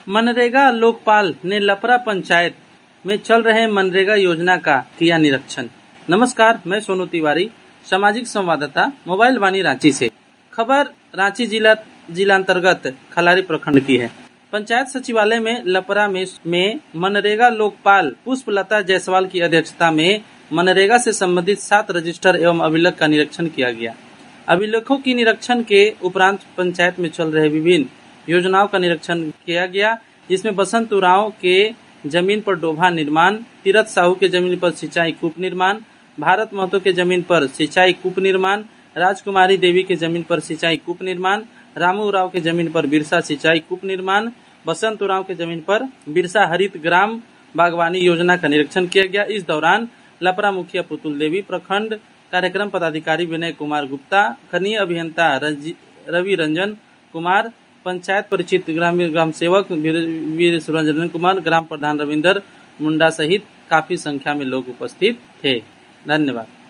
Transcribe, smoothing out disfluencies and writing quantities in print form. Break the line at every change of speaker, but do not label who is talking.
मनरेगा लोकपाल ने लपरा पंचायत में चल रहे मनरेगा योजना का किया निरीक्षण। नमस्कार, मैं सोनू तिवारी, सामाजिक संवाददाता, मोबाइल वाणी रांची से। खबर रांची जिला अंतर्गत खलारी प्रखंड की है। पंचायत सचिवालय में लपरा में मनरेगा लोकपाल पुष्पलता जायसवाल की अध्यक्षता में मनरेगा से संबंधित 7 रजिस्टर एवं अभिलेख का निरीक्षण किया गया। अभिलेखों की निरीक्षण के उपरांत पंचायत में चल रहे विभिन्न योजनाओं का निरीक्षण किया गया, जिसमें बसंत उरांव के जमीन पर डोभा निर्माण, तीरथ साहू के जमीन पर सिंचाई कूप निर्माण, भारत महतो के जमीन पर सिंचाई कूप निर्माण, राजकुमारी देवी के जमीन पर सिंचाई कूप निर्माण, रामू उरांव के जमीन पर बिरसा सिंचाई कूप निर्माण, बसंत उरांव के जमीन पर बिरसा हरित ग्राम बागवानी योजना का निरीक्षण किया गया। इस दौरान लपरा मुखिया पुतुल देवी, प्रखंड कार्यक्रम पदाधिकारी विनय कुमार गुप्ता, खनीय अभियंता रवि रंजन कुमार, पंचायत परिचित ग्राम सेवक वीर सुरंजन कुमार, ग्राम प्रधान रविंदर मुंडा सहित काफी संख्या में लोग उपस्थित थे। धन्यवाद।